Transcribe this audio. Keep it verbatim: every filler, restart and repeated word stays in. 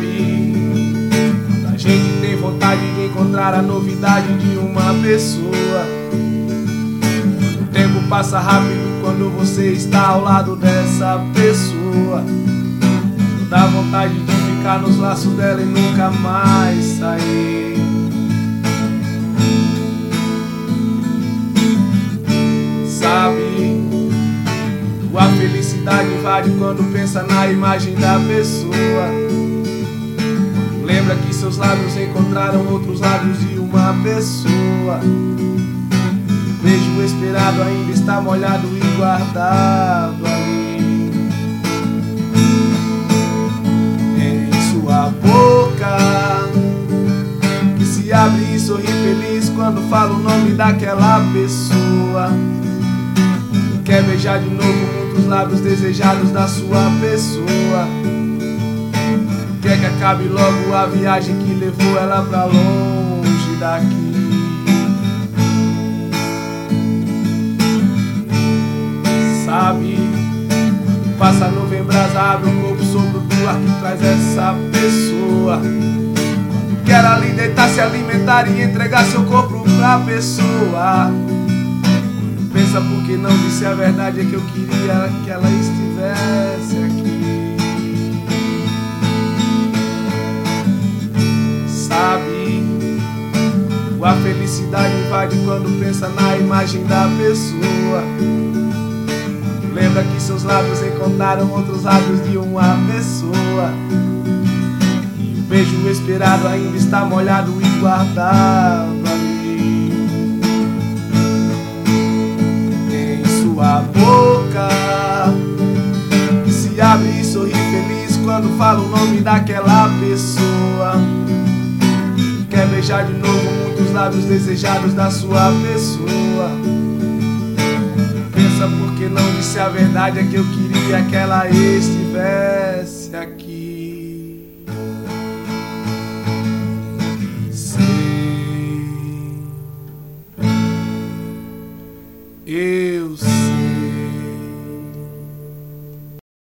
Sabe, a gente tem vontade de encontrar a novidade de uma pessoa. O tempo passa rápido quando você está ao lado dessa pessoa. Dá vontade de ficar nos laços dela e nunca mais sair. Sabe, a felicidade invade quando pensa na imagem da pessoa. Lembra que seus lábios encontraram outros lábios de uma pessoa. O beijo esperado ainda está molhado e guardado ali em sua boca, que se abre e sorri feliz quando fala o nome daquela pessoa. Quer beijar de novo muitos lábios desejados da sua pessoa. Quer que acabe logo a viagem que levou ela pra longe daqui. Sabe, passa a nuvem brasa, abre o corpo sobre o ar que traz essa pessoa. Quando quer ali deitar, se alimentar e entregar seu corpo pra pessoa. Pensa porque não disse a verdade, é que eu queria que ela estivesse aqui. Sabe, a felicidade invade quando pensa na imagem da pessoa. Lembra que seus lábios encontraram outros lábios de uma pessoa. E o beijo esperado ainda está molhado e guardado ali a boca, que se abre e sorri feliz quando fala o nome daquela pessoa. Quer beijar de novo muitos lábios desejados da sua pessoa. Pensa porque não disse a verdade, é que eu queria que ela estivesse aqui. Sei, eu sei.